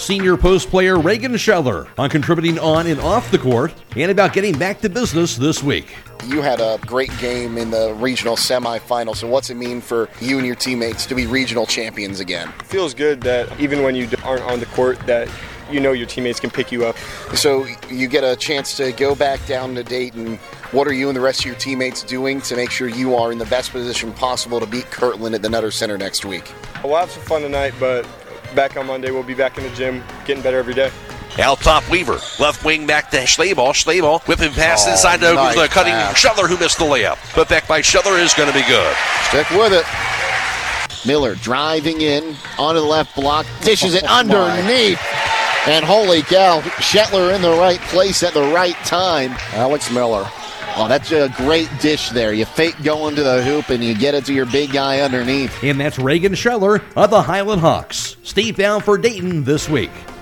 senior post player Reagan Scheller on contributing on and off the court and about getting back to business this week. You had a great game in the regional semifinal, so what's it mean for you and your teammates to be regional champions again? It feels good that even when you aren't on the court, that you know your teammates can pick you up. So you get a chance to go back down to Dayton. What are you and the rest of your teammates doing to make sure you are in the best position possible to beat Kirtland at the Nutter Center next week? We'll have some fun tonight, but back on Monday we'll be back in the gym, getting better every day. Out top, Weaver. Left wing back to Schlabel. Schlabel whipping pass inside to nice cutting pass. Scheller, who missed the layup. Put back by Scheller is going to be good. Stick with it. Miller driving in onto the left block, dishes it underneath. And holy cow, Shetler in the right place at the right time. Alex Miller. Oh, that's a great dish there. You fake going to the hoop and you get it to your big guy underneath. And that's Reagan Scheller of the Highland Hawks. Steve down for Dayton this week.